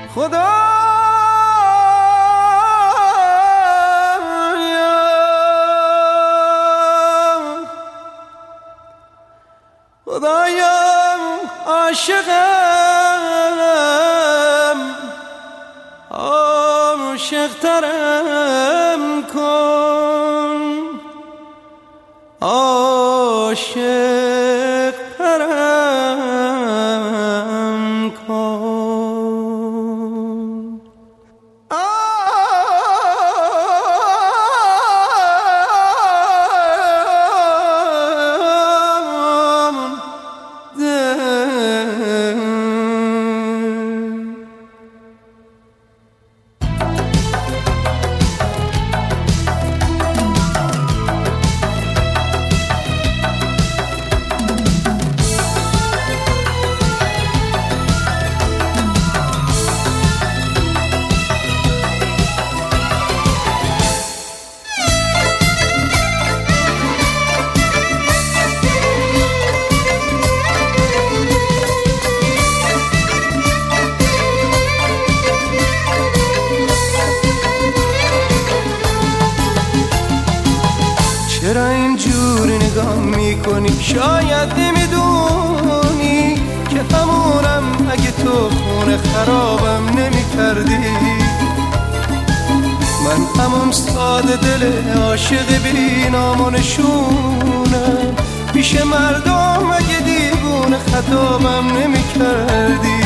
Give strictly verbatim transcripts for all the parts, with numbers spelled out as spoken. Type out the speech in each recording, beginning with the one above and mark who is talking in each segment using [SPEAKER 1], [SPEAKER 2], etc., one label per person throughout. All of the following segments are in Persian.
[SPEAKER 1] خدا خدایا عاشقم عاشق‌ترم کن عاشق‌ترم کن چرا اینجوری نگاه میکنی؟ شاید نمیدونی که همونم اگه تو خونه خرابم نمیکردی. من همون ساده دل عاشق بی نام و نشونم، پیش مردم اگه دیوونه خطابم نمیکردی.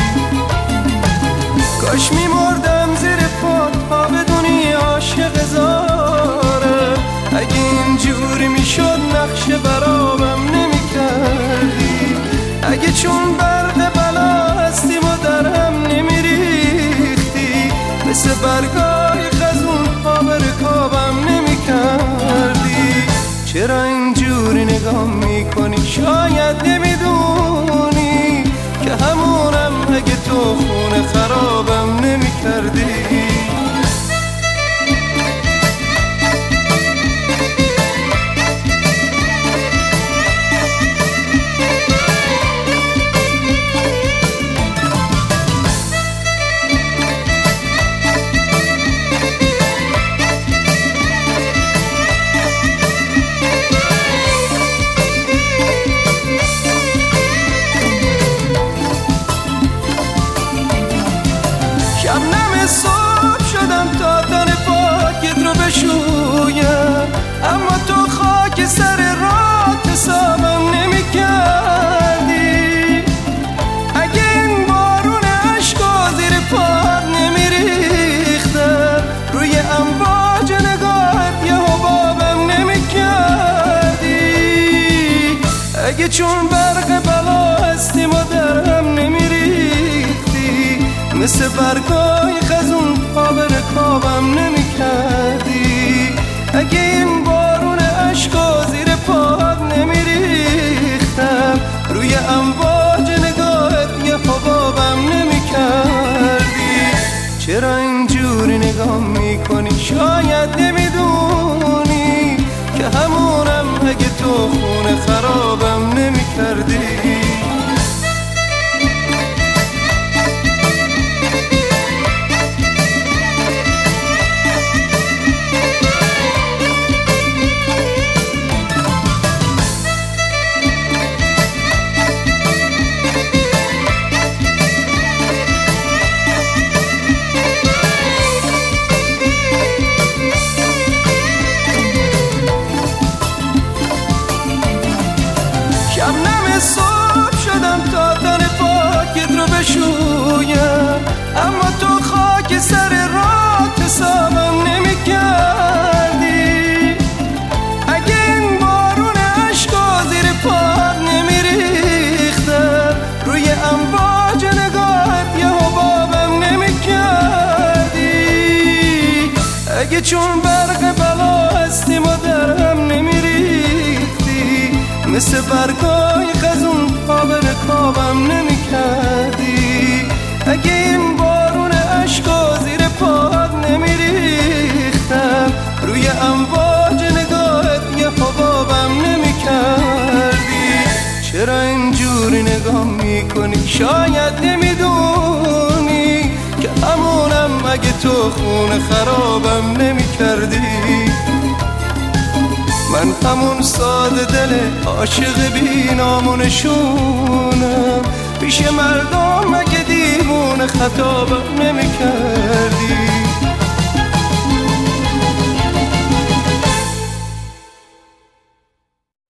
[SPEAKER 1] کاش میمردم زیر پات تا بدونی عاشق زارم، اگه اینجوری میشد نقش برابم نمیکردی. اگه چون برق بلا هستیم و درم نمیریختی، مثل برگای خزون پا به رکابم نمیکردی. چرا اینجوری نگاه میکنی؟ شاید نمیدونی که همونم اگه تو خونه خرابم نمیکردی. صبح شدم تا تن پاکت رو بشویم، اما تو خاک سر رات حسابم نمی کردی. اگه این بارون عشقا زیر پات نمی ریختم، روی امواج نگاهت یه حبابم نمی کردی. اگه چون برق بلا هستیم و درم نمی ریختی، مثل برگای خزون پا به رکابم نمی کردی. اگه این بارون عشقا زیر پات نمی ریختم، روی امواج نگاهت یه حبابم نمی کردی. چرا اینجوری نگاه میکنی؟ شاید نمیدونی که همونم اگه تو خونه خرابم نمی کردی. صبح شدم تا تن پاکت رو بشویم، اما تو خاک سر رات حسابم نمی کردی. اگه این بارون عشقا زیر پات نمی ریختم، روی امواج نگاهت یه حبابم نمی کردی. اگه چون برق بلا هستیم و درم نمی ریختی، مثل برگای خزون پا به رکابم نمی کردی. اگه این بارون عشقا زیر پات نمی ریختم، روی امواج نگاهت یه حبابم نمی کردی. چرا اینجوری نگاه میکنی؟ شاید نمیدونی که همونم اگه تو خونه خرابم نمی کردی. من همون ساده دل عاشق بی نام و نشونم، پیش مردم اگه دیوونه خطابم نمی کردی.